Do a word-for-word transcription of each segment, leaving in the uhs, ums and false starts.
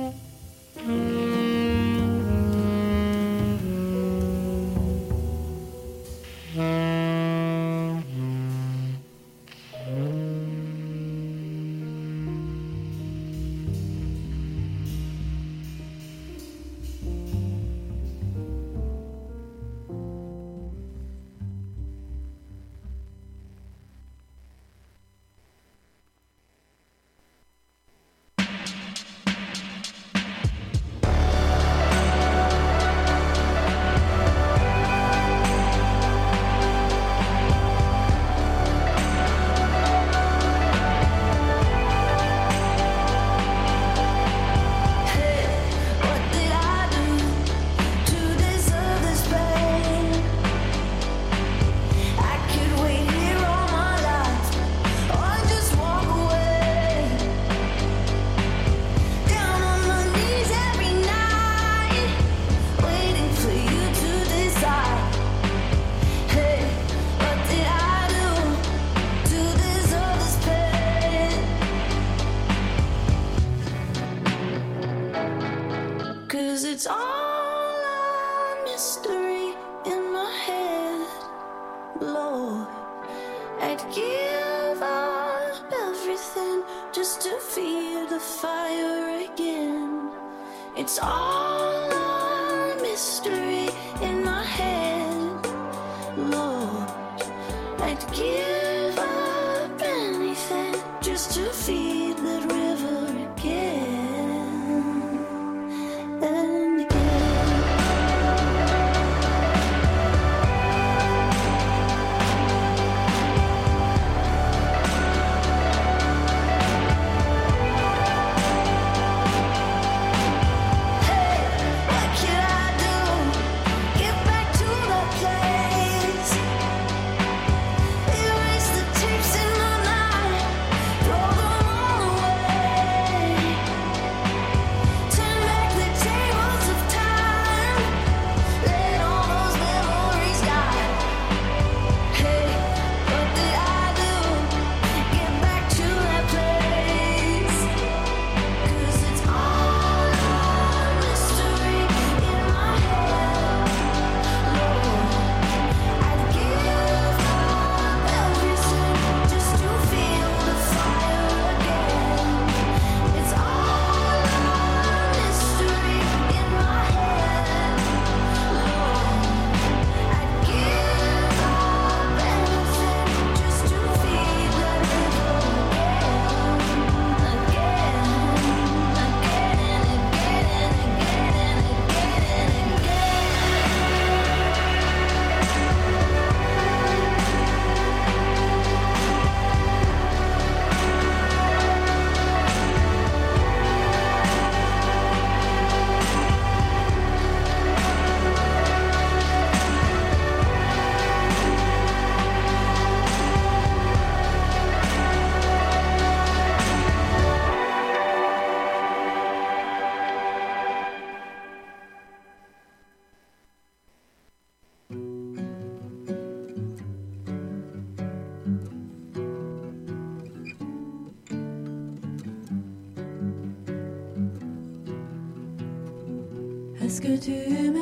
Est-ce que tu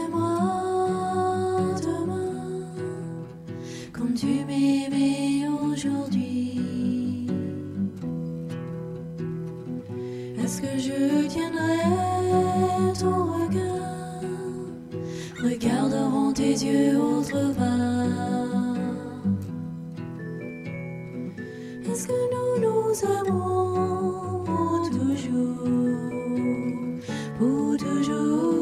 m'aimeras demain comme tu m'aimais aujourd'hui? Est-ce que je tiendrai ton regard, regarde devant tes yeux autre part? Est-ce que nous nous aimons pour toujours, pour toujours?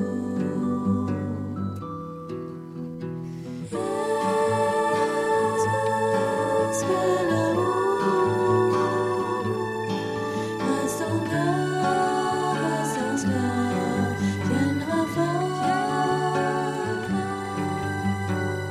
Est-ce que l'amour reste encore, reste encore, tiendra fort?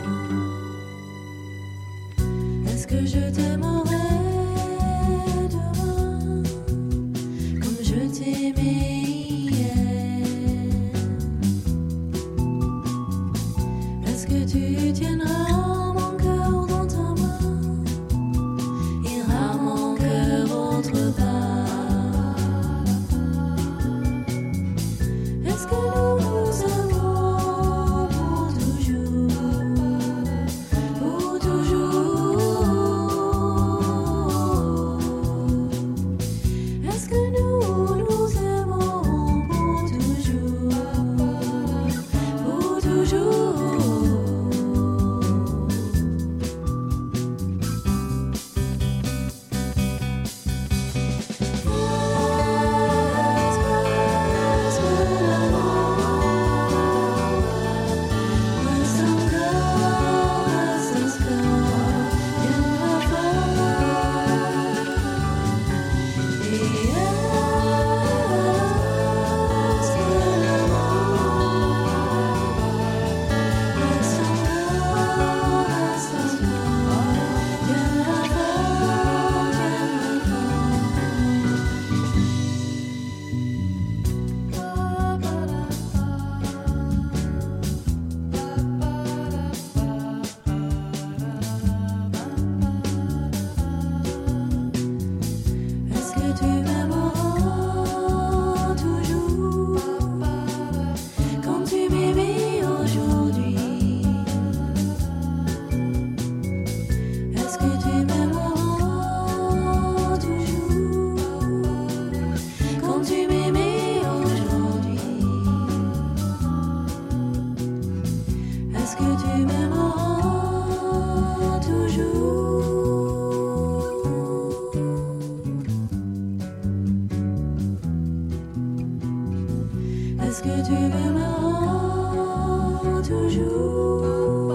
Est-ce que tu m'aimeras toujours?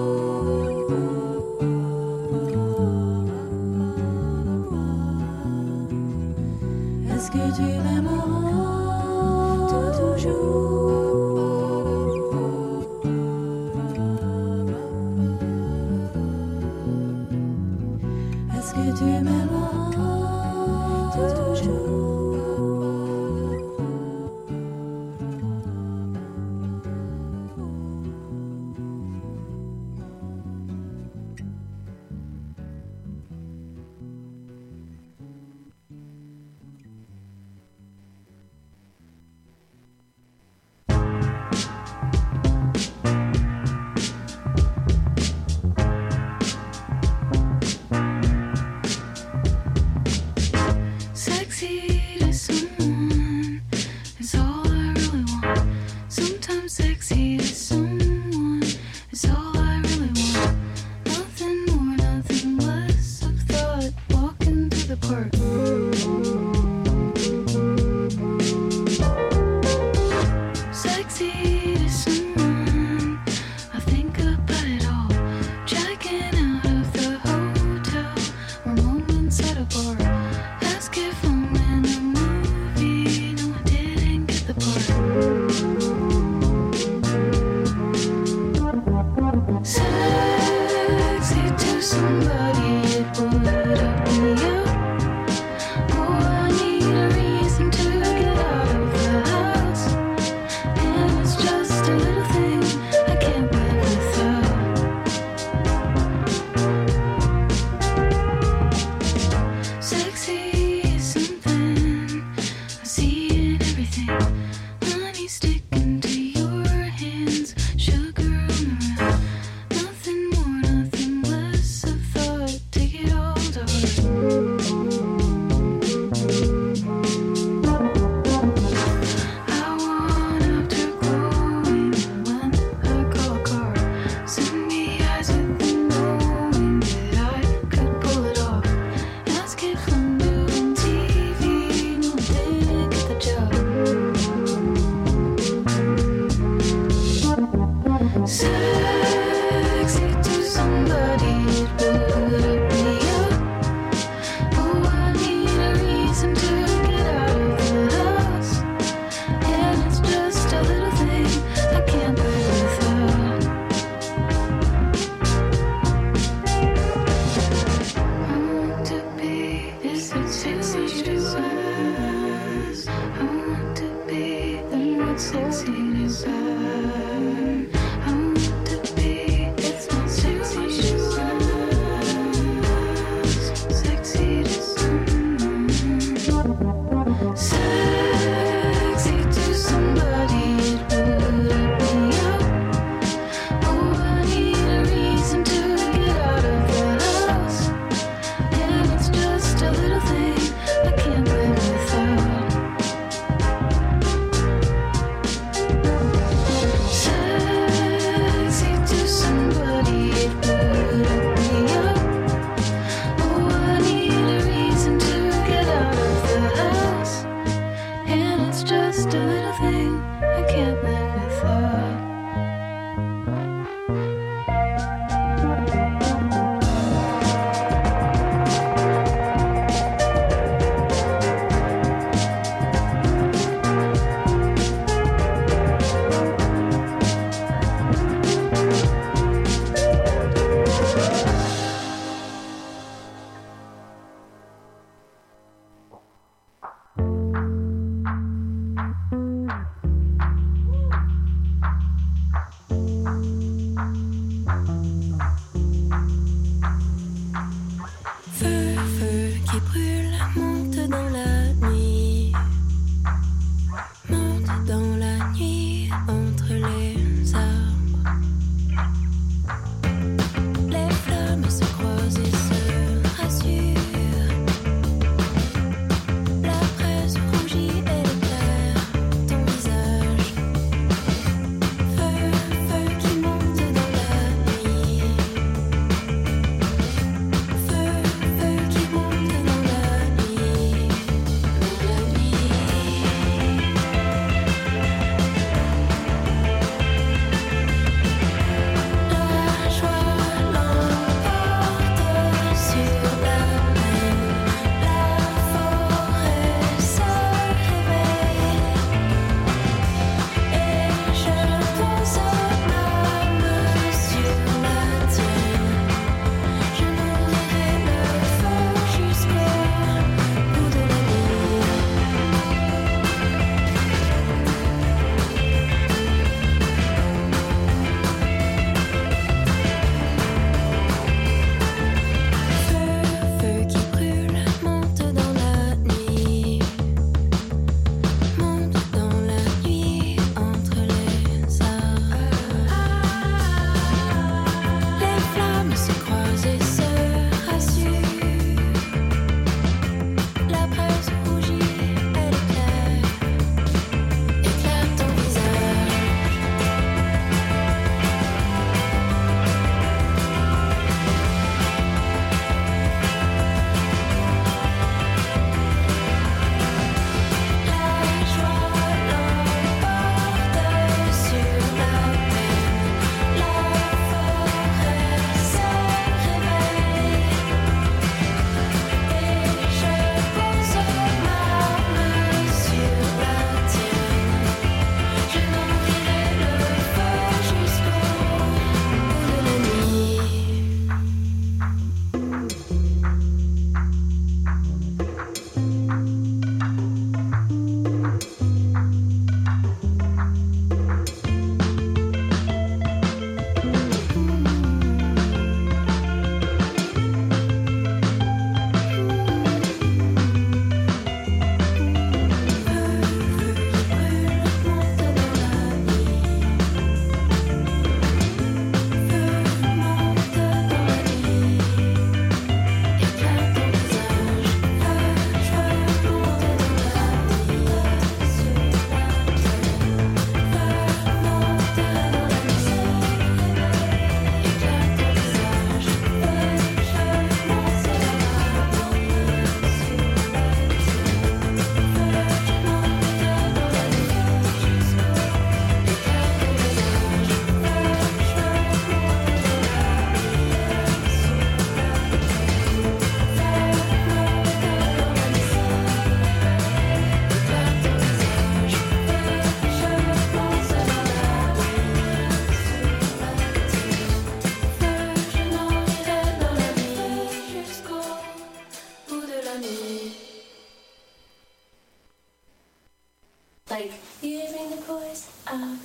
Est-ce que tu m'aimeras toujours? Est-ce que tu m'aimeras toujours?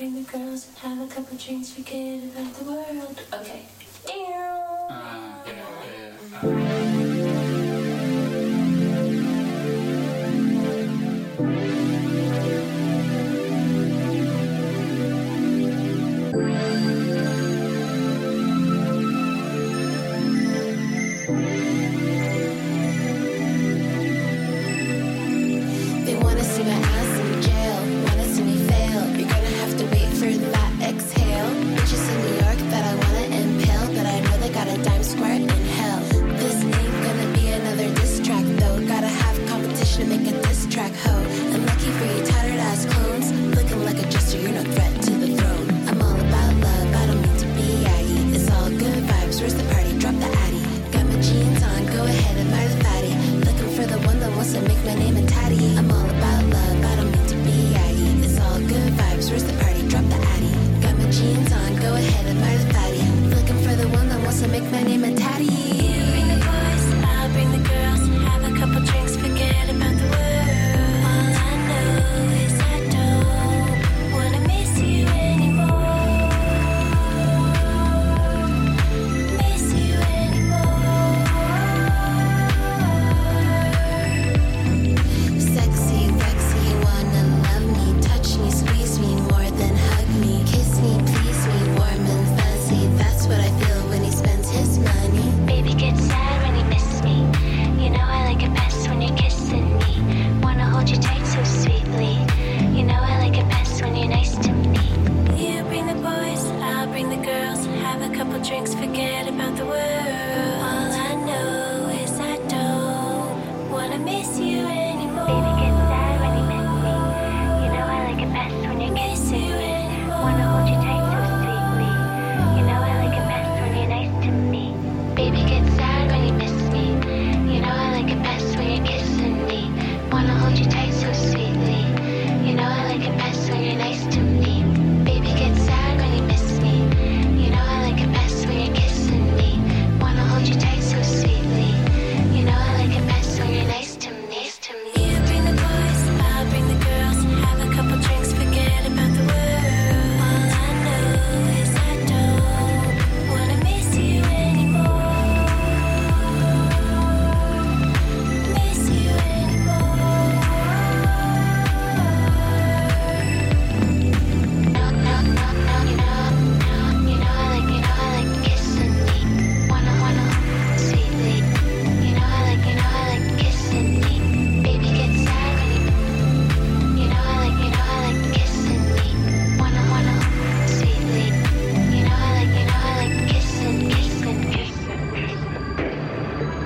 bring the girls and have a couple drinks, forget about the world. Okay. Uh, yeah, yeah, yeah. They wanna see my ass in jail, wanna see me fail. You're gonna have to wait for that exhale. Bitches in New York that I wanna impale, but I know they got a dime square in hell. This ain't gonna be another diss track though. Gotta have competition to make a diss track, ho. And lucky for you tattered ass clones, looking like a jester, you're no threat to the throne. I'm all about love, I don't mean to be aggy. It's all good vibes, where's the party? Drop the addy. Got my jeans on, go ahead and buy the fatty. Looking for the one that wants to make my name a tatty. I'm all about love, I don't mean to be aggy. It's all good vibes, where's the party? Drop the addy. Got my jeans on, go ahead and buy the fatty. Looking for the one that wants to make my name a tatty. You bring the boys, I'll bring the girls. Have a couple drinks, forget about the world. All I know is I don't wanna miss you anymore. Miss you anymore. Sexy, sexy, wanna love me, touch me, squeeze me more than hug me. Kiss me, please me, warm and fuzzy. That's what I feel when he spends his money. Baby gets sad when you miss me. You know I like it best when you're kissing me. Wanna hold you tight so sweetly. You know I like it best when you're nice to me. You bring the boys, I'll bring the girls. Have a couple drinks, forget about the world. All I know is I don't wanna miss you anymore. Baby gets sad when you miss me. You know I like it best when you're kissing me. Wanna hold you tight so sweetly. You know I like it best when you're nice to me. Baby gets sad when you miss me. You know I like it best when you're kissing me. Wanna hold you tight so sweetly. You know I like it best when you're nice to me. Baby gets sad when you miss me. You know I like it best when you're kissing me. Wanna hold you tight so sweetly. You know I like it best when you're nice to me. Nice to me. You bring the boys, I'll bring the girls. Have a couple drinks, forget about the world. All I know is I don't wanna miss you anymore. Miss you anymore. No, no, no, no, you know, no, you know I like, you know I like kissing me. Wanna, wanna, sweetly. You know I like, you know I like kissing me. Baby gets sad when you, you know I like, you know I like kissing me. Wanna, wanna, sweetly. You know I like, you know I like kissing, kissing, kissing, kissing.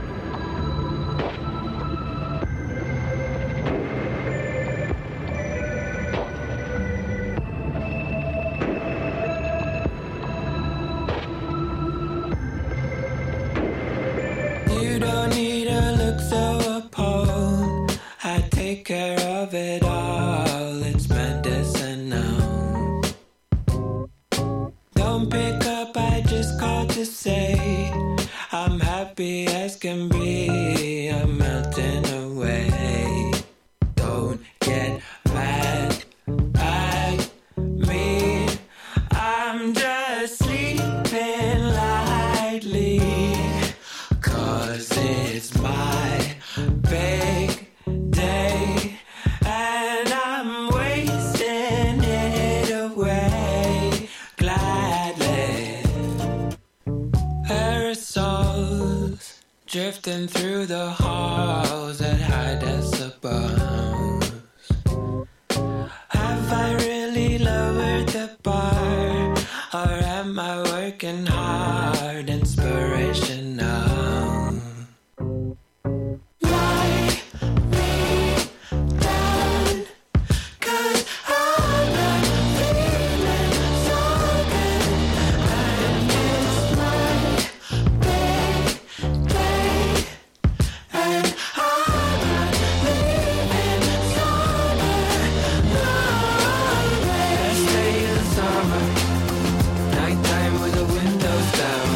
You don't need to look so appalled. I take care of it all. It's medicinal. Don't pick up, I just called to say I'm happy as can be. I'm melting away. Don't get mad at me. I'm just sleeping lightly. Cause it's my big day and I'm wasting it away gladly. Aerosols drifting through the halls at high decibels. Have I really lowered the bar? Or am I working hard, inspirational? Lie me down, 'cause I'm not feeling so good. And it's my big day, and I'm not leaving sober. No way. Best day of the summer, nighttime with the windows down.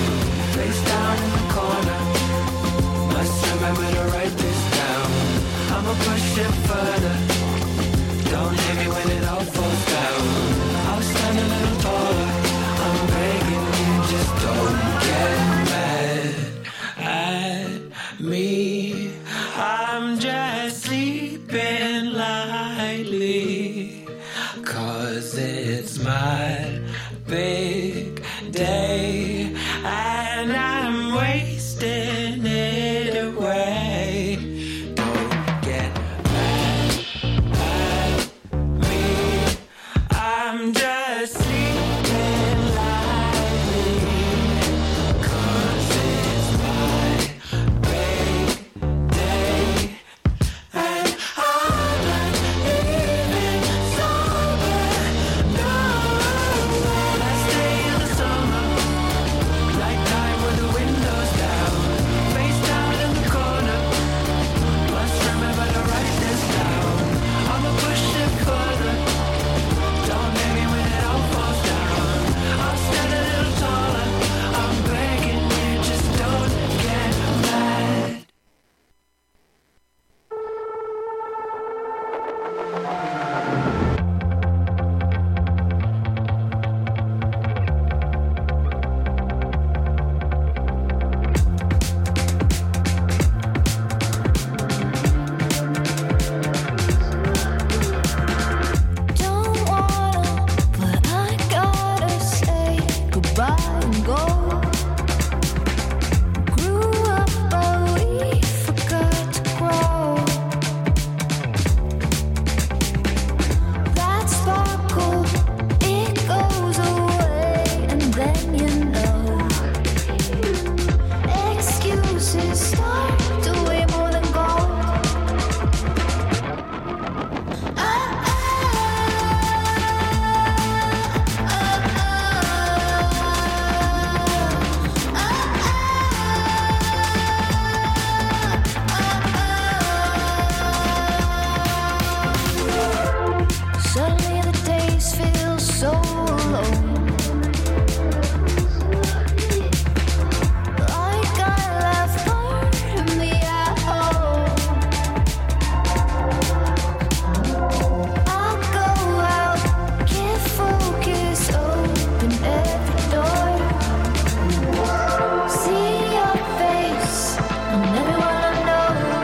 'cause it's my big day and I'm wasting it away. Don't get mad at me, I'm just sleeping lightly, 'cause it's my big day and I'm not even sober. No, I stay in the summer, nighttime with the windows down, face down in the corner. Must remember to write this down. I'ma push it further. Don't make me when it all falls down. I'll stand a little taller. I'm begging you, just don't get mad. Don't wanna, but I gotta say goodbye and go. Grew up, but we forgot to grow. That sparkle, it goes away, and then you know. Excuses start to weigh more than gold. Suddenly the days feel so alone, like I left part of me at home. I'll go out, get focus, open every door. See your face and everyone I know.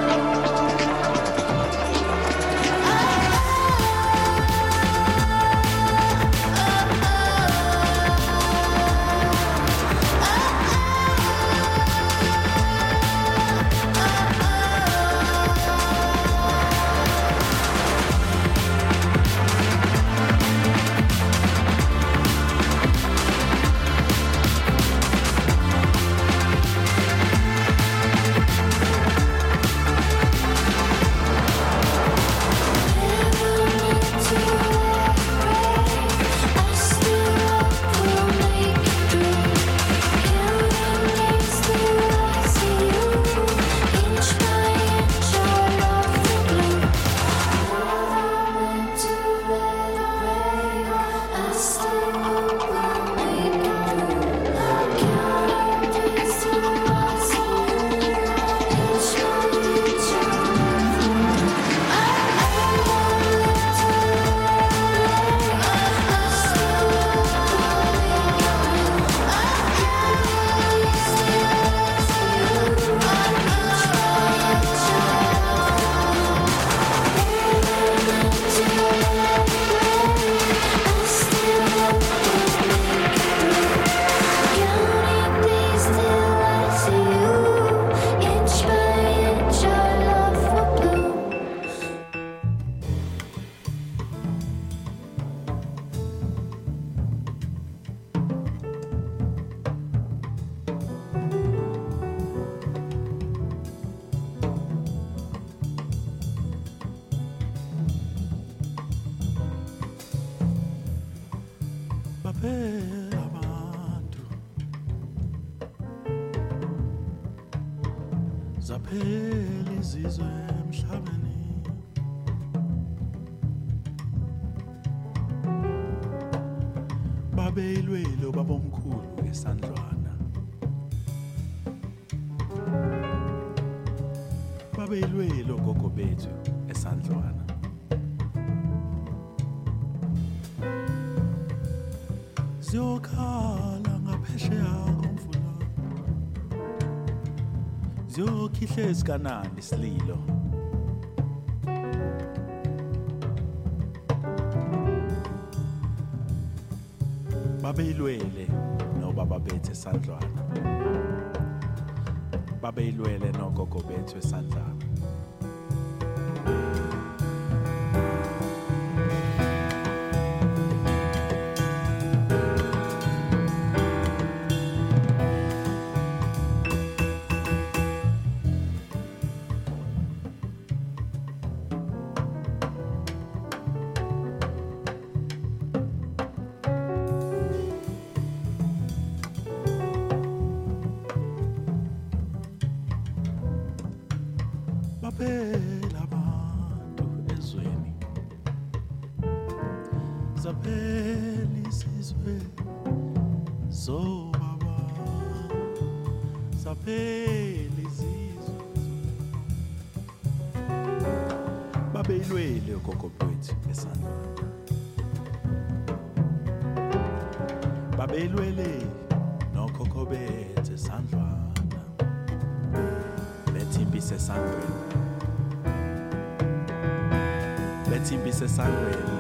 Baphela abantu, zaphela izizwe emhlabeni. Babeyilwelo babomkhulu esandlwana, babeyilwelo gogo bethu esandlwana. Ziyokhala ngaphesheya komfula, ziyokhihla esikanani isililo. babeyilwele nobaba bethu esandlwana babeyilwele nogogo bethu esandlwana Zaphela abantu ezweni zaphela isizwe zobaba zaphela izizwe babeyilwele ugogo bethu esandlwana babeyilwele nokhokho bethu esandlwana bethi impisi esandlweni bethi impisi esandlweni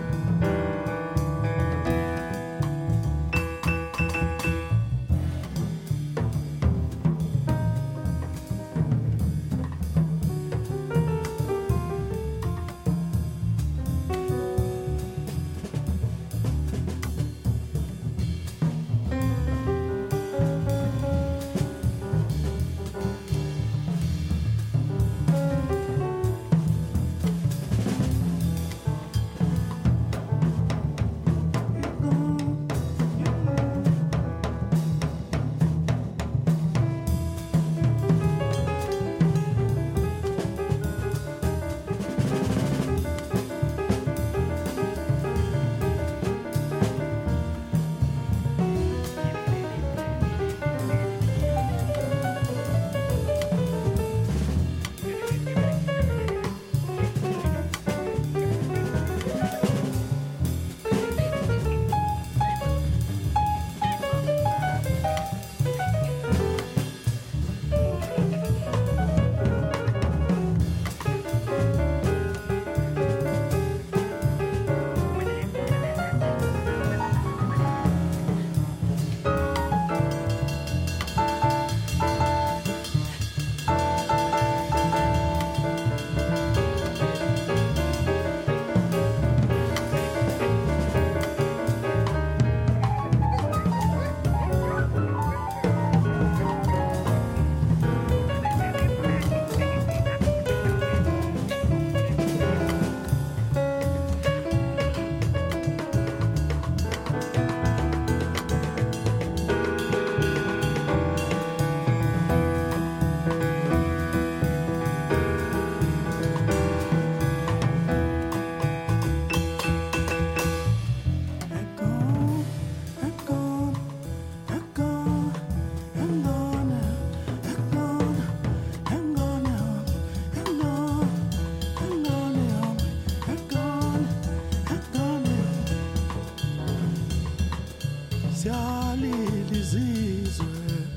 siyalili izizwe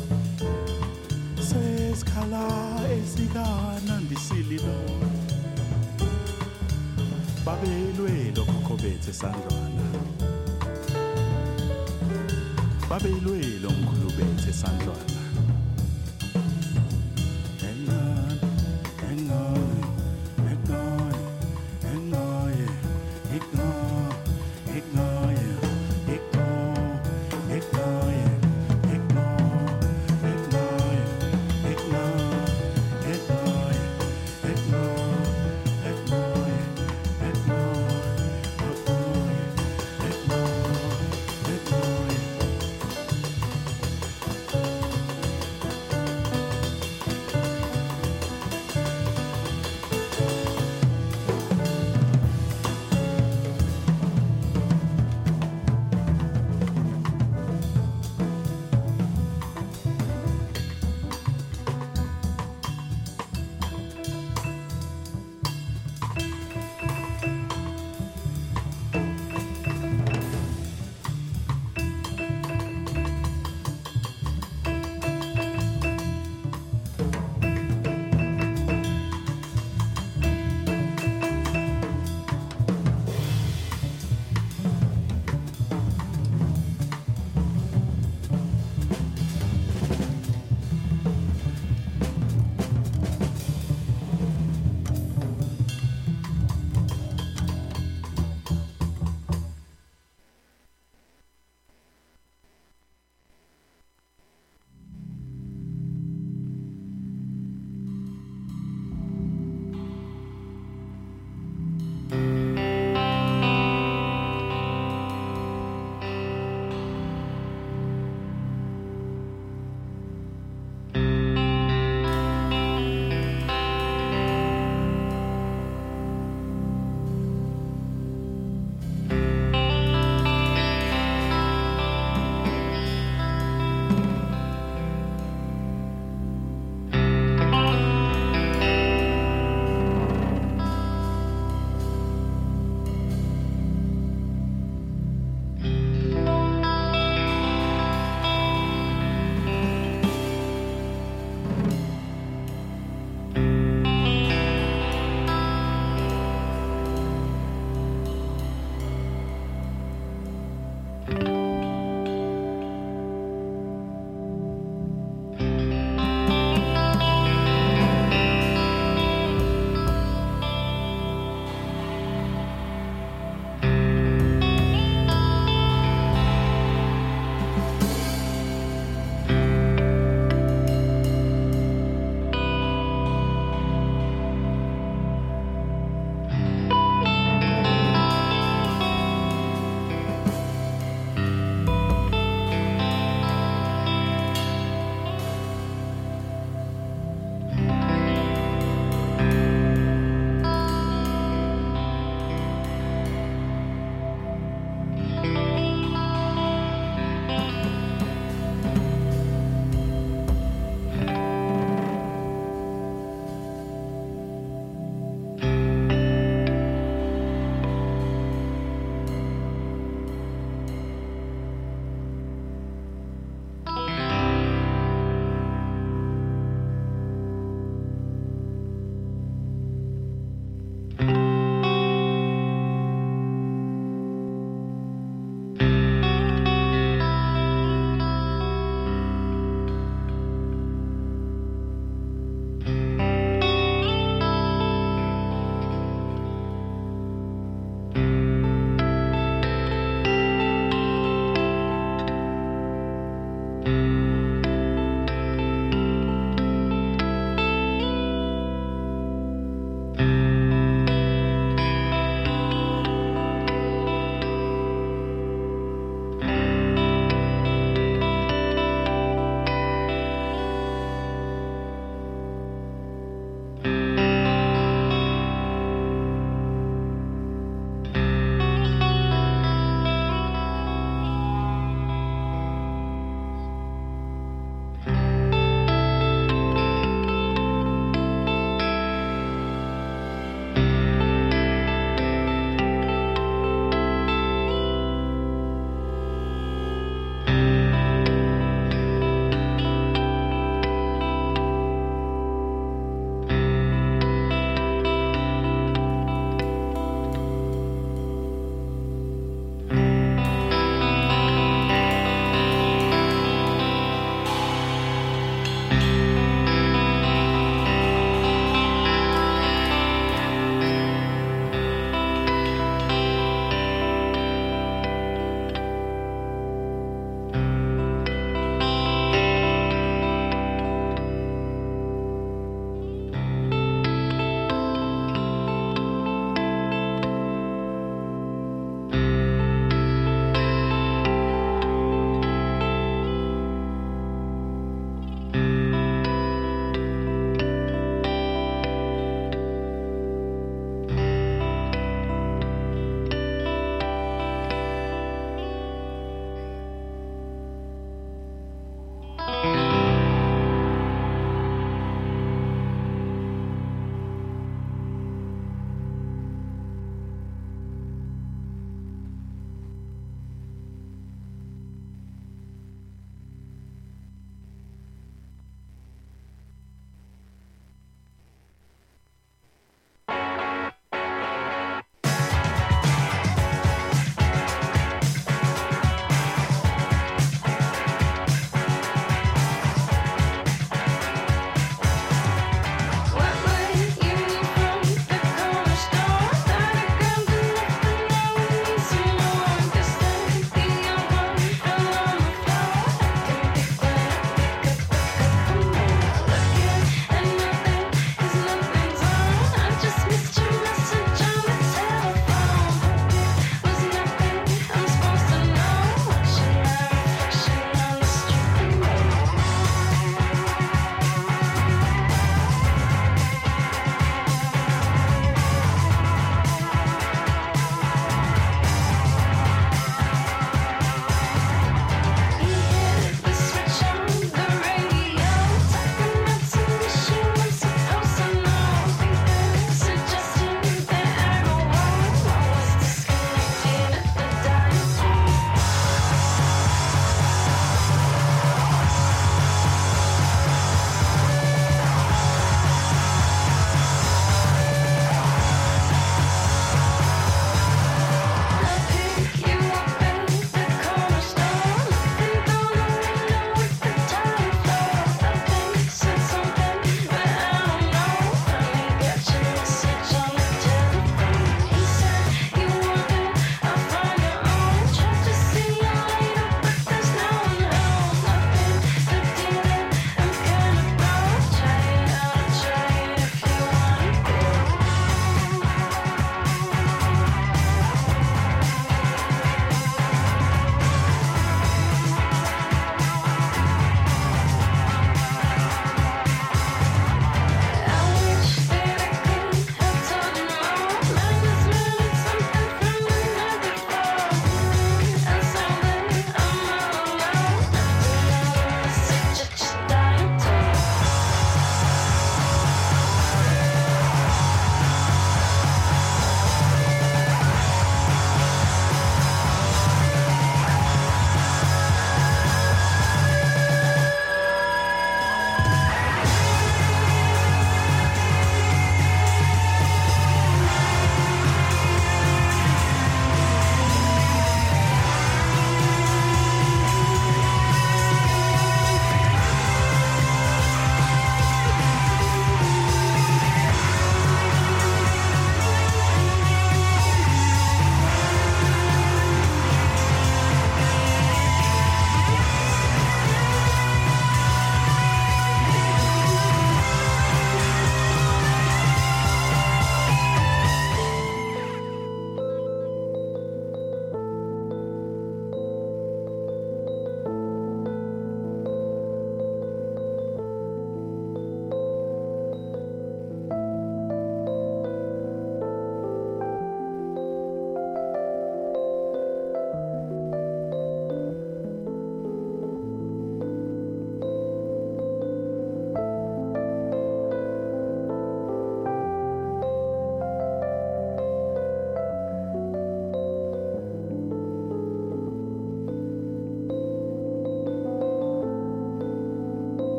sesikhala esikanandisililo babeyilwele okhokho bethu esandlwana babeyilwele omkhulu bethu esandlwana